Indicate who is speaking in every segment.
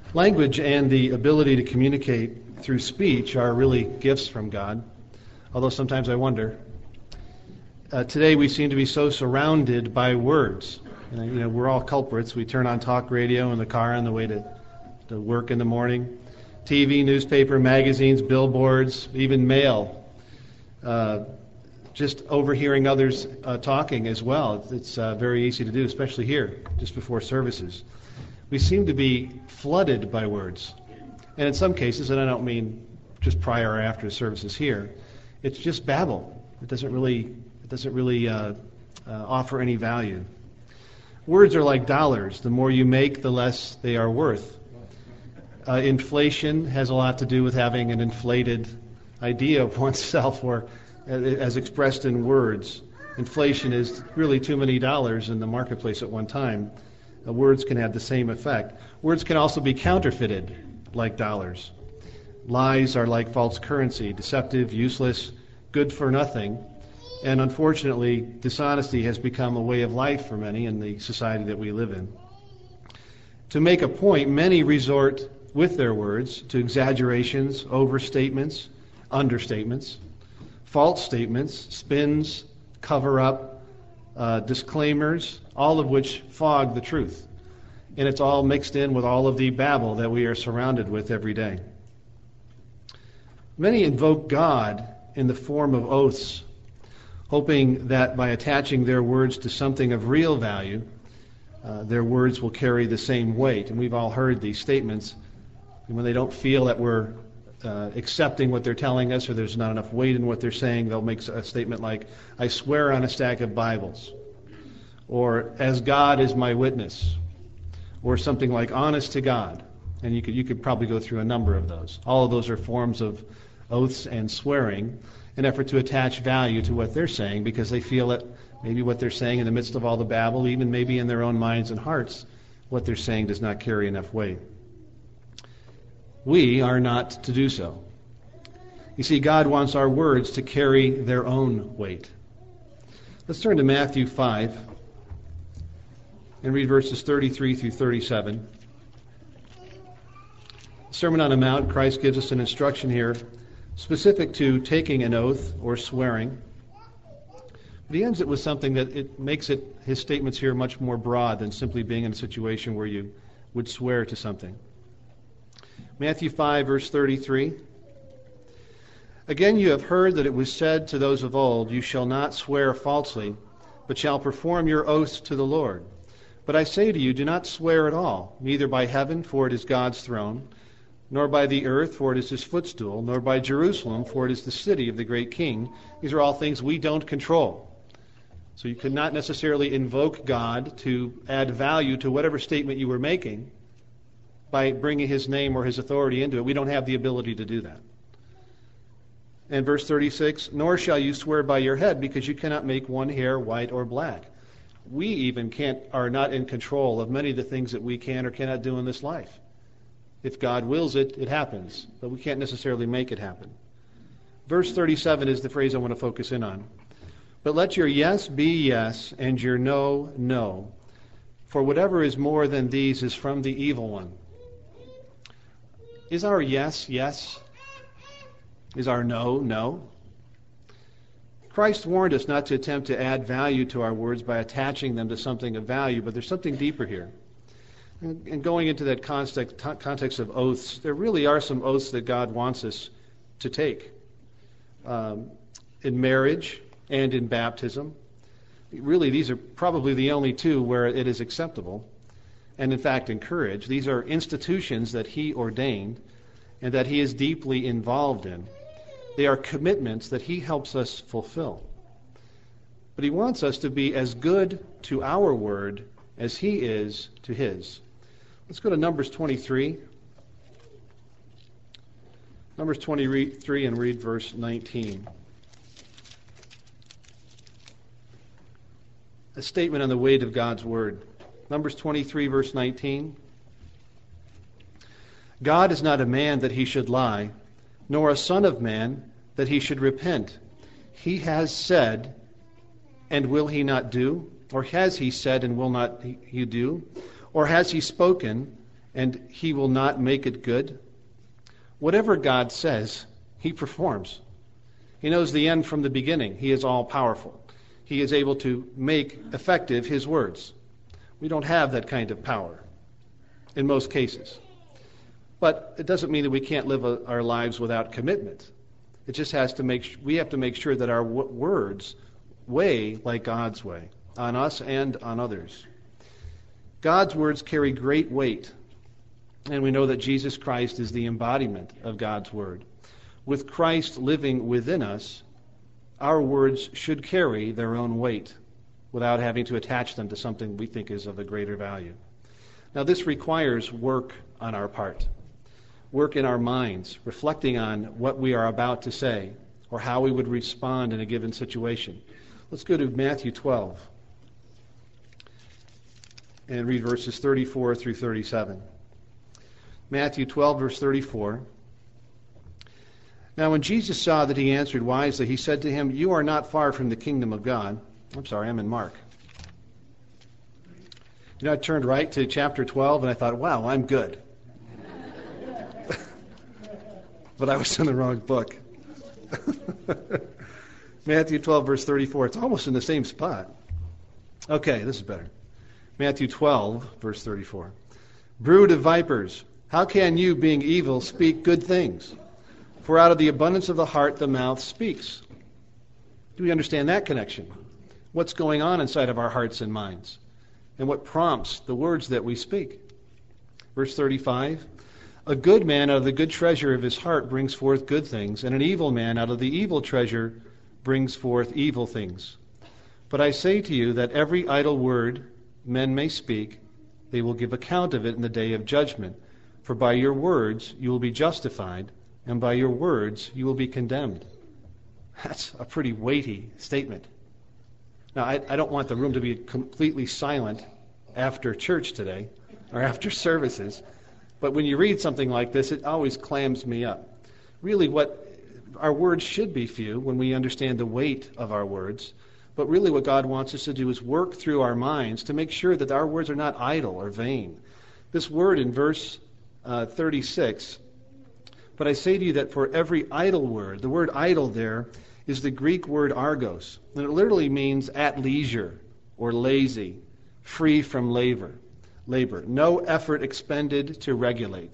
Speaker 1: Language and the ability to communicate through speech are really gifts from God, although sometimes I wonder. Today we seem to be so surrounded by words. We're all culprits. We turn on talk radio in the car on the way to work in the morning. TV, newspaper, magazines, billboards, even mail. Just overhearing others talking as well. It's very easy to do, especially here, just before services. We seem to be flooded by words. And in some cases, and I don't mean just prior or after services here, it's just babble. It doesn't really offer any value. Words are like dollars. The more you make, the less they are worth. Inflation has a lot to do with having an inflated idea of oneself, or as expressed in words. Inflation is really too many dollars in the marketplace at one time. Words can have the same effect. Words can also be counterfeited like dollars. Lies are like false currency, deceptive, useless, good for nothing. And unfortunately, dishonesty has become a way of life for many in the society that we live in. To make a point, many resort with their words to exaggerations, overstatements, understatements, false statements, spins, cover-up, disclaimers, all of which fog the truth. And it's all mixed in with all of the babble that we are surrounded with every day. Many invoke God in the form of oaths, hoping that by attaching their words to something of real value, their words will carry the same weight. And we've all heard these statements. And when they don't feel that we're accepting what they're telling us, or there's not enough weight in what they're saying, they'll make a statement like, "I swear on a stack of Bibles," or "as God is my witness," or something like "honest to God." And you could probably go through a number of those. All of those are forms of oaths and swearing, an effort to attach value to what they're saying because they feel that maybe what they're saying in the midst of all the babble, even maybe in their own minds and hearts, what they're saying does not carry enough weight. We are not to do so. You see, God wants our words to carry their own weight. Let's turn to Matthew 5 and read verses 33 through 37. Sermon on the Mount, Christ gives us an instruction here specific to taking an oath or swearing. But he ends it with something that it makes his statements here much more broad than simply being in a situation where you would swear to something. Matthew 5, verse 33. "Again you have heard that it was said to those of old, 'You shall not swear falsely, but shall perform your oaths to the Lord.' But I say to you, do not swear at all, neither by heaven, for it is God's throne, nor by the earth, for it is his footstool, nor by Jerusalem, for it is the city of the great King." These are all things we don't control. So you could not necessarily invoke God to add value to whatever statement you were making by bringing his name or his authority into it. We don't have the ability to do that. And verse 36, "Nor shall you swear by your head, because you cannot make one hair white or black." We even are not in control of many of the things that we can or cannot do in this life. If God wills it, it happens, but we can't necessarily make it happen. Verse 37 is the phrase I want to focus in on. "But let your yes be yes, and your no, no. For whatever is more than these is from the evil one." Is our yes, yes? Is our no, no? Christ warned us not to attempt to add value to our words by attaching them to something of value, but there's something deeper here. And going into that context of oaths, there really are some oaths that God wants us to take. In marriage and in baptism. Really, these are probably the only two where it is acceptable and, in fact, encouraged. These are institutions that he ordained and that he is deeply involved in. They are commitments that he helps us fulfill. But he wants us to be as good to our word as he is to his. Let's go to Numbers 23. Numbers 23 and read verse 19. A statement on the weight of God's word. Numbers 23, verse 19. "God is not a man that he should lie, nor a son of man that he should repent. He has said, and will he not do? Or has he said, and will not he do? Or has he spoken, and he will not make it good? Whatever God says, he performs. He knows the end from the beginning. He is all-powerful. He is able to make effective his words. We don't have that kind of power in most cases. But it doesn't mean that we can't live our lives without commitment. It just has to we have to make sure that our words weigh like God's way, on us and on others. God's words carry great weight, and we know that Jesus Christ is the embodiment of God's word. With Christ living within us, our words should carry their own weight without having to attach them to something we think is of a greater value. Now, this requires work on our part, work in our minds, reflecting on what we are about to say or how we would respond in a given situation. Let's go to Matthew 12 and read verses 34 through 37. Matthew 12, verse 34. Now when Jesus saw that he answered wisely, he said to him, "You are not far from the kingdom of God." I'm sorry, I'm in Mark. You know, I turned right to chapter 12 and I thought, wow, I'm good. But I was in the wrong book. Matthew 12, verse 34. It's almost in the same spot. Okay, this is better. Matthew 12, verse 34. "Brood of vipers, how can you, being evil, speak good things? For out of the abundance of the heart the mouth speaks." Do we understand that connection? What's going on inside of our hearts and minds? And what prompts the words that we speak? Verse 35. "A good man out of the good treasure of his heart brings forth good things, and an evil man out of the evil treasure brings forth evil things. But I say to you that every idle word men may speak, they will give account of it in the day of judgment. For by your words you will be justified, and by your words you will be condemned." That's a pretty weighty statement. Now, I don't want the room to be completely silent after church today, or after services, but when you read something like this, it always clams me up. Really, what our words should be few when we understand the weight of our words, but really what God wants us to do is work through our minds to make sure that our words are not idle or vain. This word in verse 36, "But I say to you that for every idle word," the word idle there is the Greek word argos, and it literally means at leisure or lazy, free from labor. No effort expended to regulate.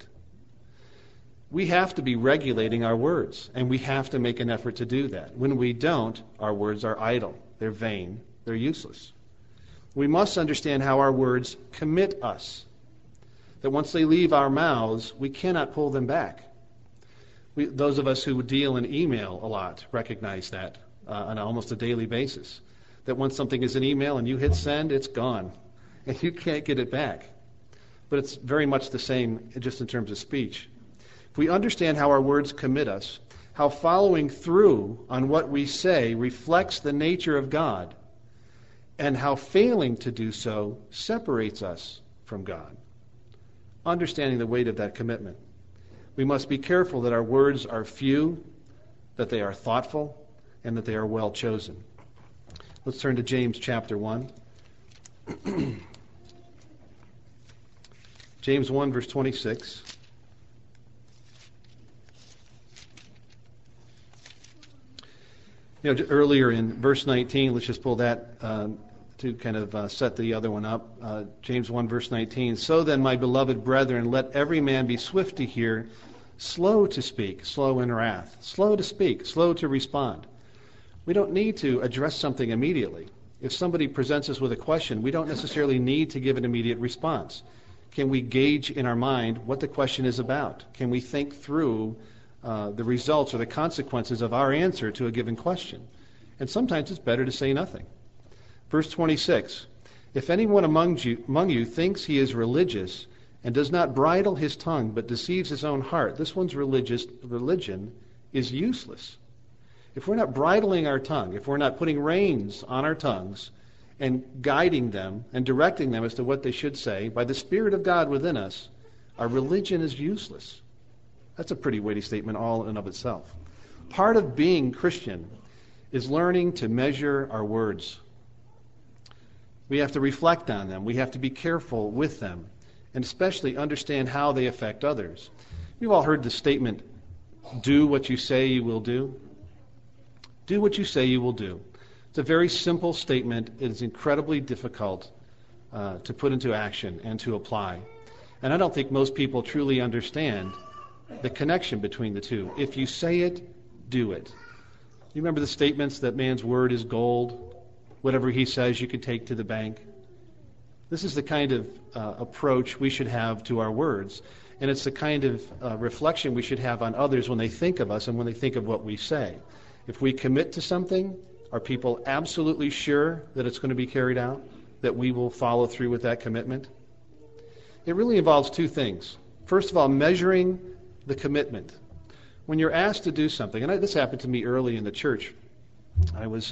Speaker 1: We have to be regulating our words, and we have to make an effort to do that. When we don't, our words are idle. They're vain. They're useless. We must understand how our words commit us, that once they leave our mouths, we cannot pull them back. Those of us who deal in email a lot recognize that on almost a daily basis, that once something is in email and you hit send, it's gone, and you can't get it back. But it's very much the same just in terms of speech. If we understand how our words commit us, how following through on what we say reflects the nature of God, and how failing to do so separates us from God, understanding the weight of that commitment, we must be careful that our words are few, that they are thoughtful, and that they are well chosen. Let's turn to James chapter 1. James 1, verse 26. Earlier in verse 19, let's just pull that to kind of set the other one up. James 1, verse 19. "So then, my beloved brethren, let every man be swift to hear, slow to speak, slow in wrath, slow to speak, slow to respond." We don't need to address something immediately. If somebody presents us with a question, we don't necessarily need to give an immediate response. Can we gauge in our mind what the question is about? Can we think through the results or the consequences of our answer to a given question? And sometimes it's better to say nothing. Verse 26, "If anyone among you thinks he is religious and does not bridle his tongue but deceives his own heart, this one's religion is useless." If we're not bridling our tongue, if we're not putting reins on our tongues and guiding them and directing them as to what they should say by the Spirit of God within us, our religion is useless. That's a pretty weighty statement all in and of itself. Part of being Christian is learning to measure our words. We have to reflect on them. We have to be careful with them. and especially understand how they affect others. You've all heard the statement, do what you say you will do. Do what you say you will do. It's a very simple statement. It is incredibly difficult to put into action and to apply. And I don't think most people truly understand the connection between the two. If you say it, do it. You remember the statements that man's word is gold, whatever he says you can take to the bank? This is the kind of approach we should have to our words, and it's the kind of reflection we should have on others when they think of us and when they think of what we say. If we commit to something, are people absolutely sure that it's going to be carried out, that we will follow through with that commitment? It really involves two things. First of all, measuring the commitment. When you're asked to do something, and this happened to me early in the church, I was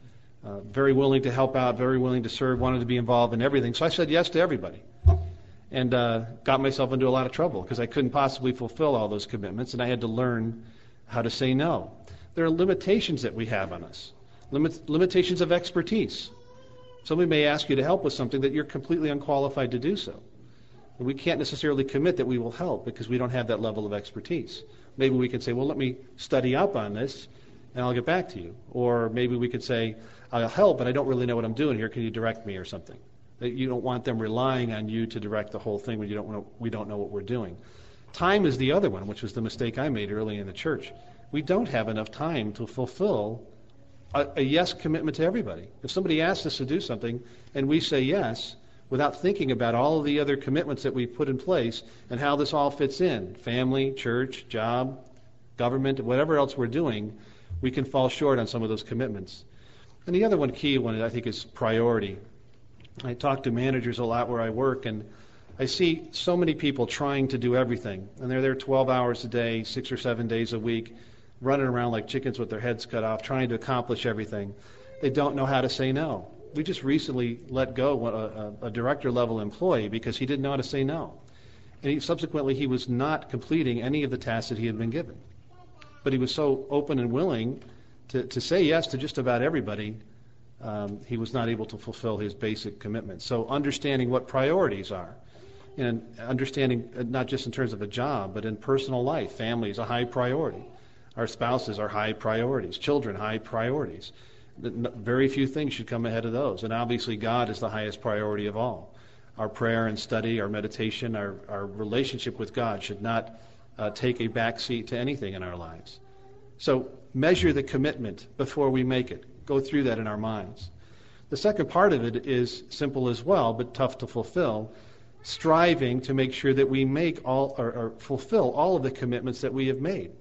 Speaker 1: very willing to help out, very willing to serve, wanted to be involved in everything, so I said yes to everybody. And got myself into a lot of trouble because I couldn't possibly fulfill all those commitments, and I had to learn how to say no. There are limitations that we have on us, limitations of expertise. Somebody may ask you to help with something that you're completely unqualified to do so. And we can't necessarily commit that we will help because we don't have that level of expertise. Maybe we could say, well, let me study up on this, and I'll get back to you. Or maybe we could say, I'll help, but I don't really know what I'm doing here. Can you direct me or something? That you don't want them relying on you to direct the whole thing when we don't know what we're doing. Time is the other one, which was the mistake I made early in the church. We don't have enough time to fulfill a yes commitment to everybody. If somebody asks us to do something and we say yes, without thinking about all of the other commitments that we've put in place and how this all fits in, family, church, job, government, whatever else we're doing, we can fall short on some of those commitments. And the other one, key one, I think, is priority. I talk to managers a lot where I work, and I see so many people trying to do everything. And they're there 12 hours a day, 6 or 7 days a week, running around like chickens with their heads cut off, trying to accomplish everything. They don't know how to say no. We just recently let go a director-level employee because he didn't know how to say no. And subsequently, he was not completing any of the tasks that he had been given. But he was so open and willing to say yes to just about everybody, he was not able to fulfill his basic commitments. So understanding what priorities are, and understanding not just in terms of a job, but in personal life. Family is a high priority. Our spouses are high priorities. Children, high priorities. Very few things should come ahead of those. And obviously God is the highest priority of all. Our prayer and study, our meditation, our relationship with God should not take a back seat to anything in our lives. So measure the commitment before we make it. Go through that in our minds. The second part of it is simple as well, but tough to fulfill. Striving to make sure that we make all or fulfill all of the commitments that we have made.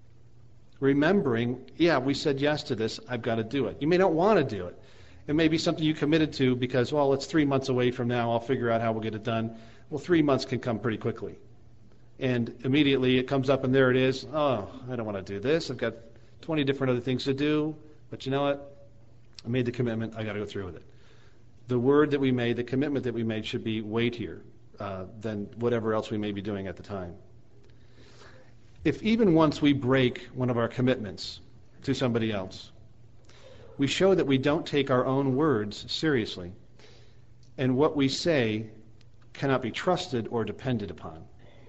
Speaker 1: Remembering, we said yes to this, I've got to do it. You may not want to do it. It may be something you committed to because, well, it's 3 months away from now, I'll figure out how we'll get it done. Well, 3 months can come pretty quickly. And immediately it comes up and there it is. Oh, I don't want to do this. I've got 20 different other things to do. But you know what? I made the commitment. I got to go through with it. The word that we made, the commitment that we made should be weightier than whatever else we may be doing at the time. If even once we break one of our commitments to somebody else, we show that we don't take our own words seriously, and what we say cannot be trusted or depended upon.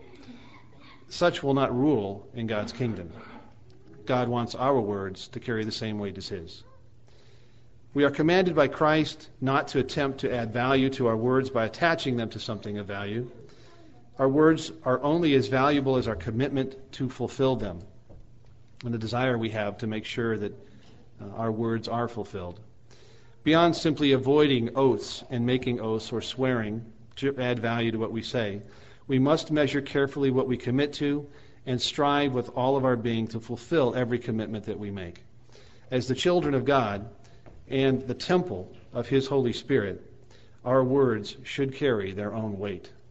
Speaker 1: Such will not rule in God's kingdom. God wants our words to carry the same weight as His. We are commanded by Christ not to attempt to add value to our words by attaching them to something of value. Our words are only as valuable as our commitment to fulfill them and the desire we have to make sure that our words are fulfilled. Beyond simply avoiding oaths and making oaths or swearing to add value to what we say, we must measure carefully what we commit to and strive with all of our being to fulfill every commitment that we make. As the children of God and the temple of His Holy Spirit, our words should carry their own weight.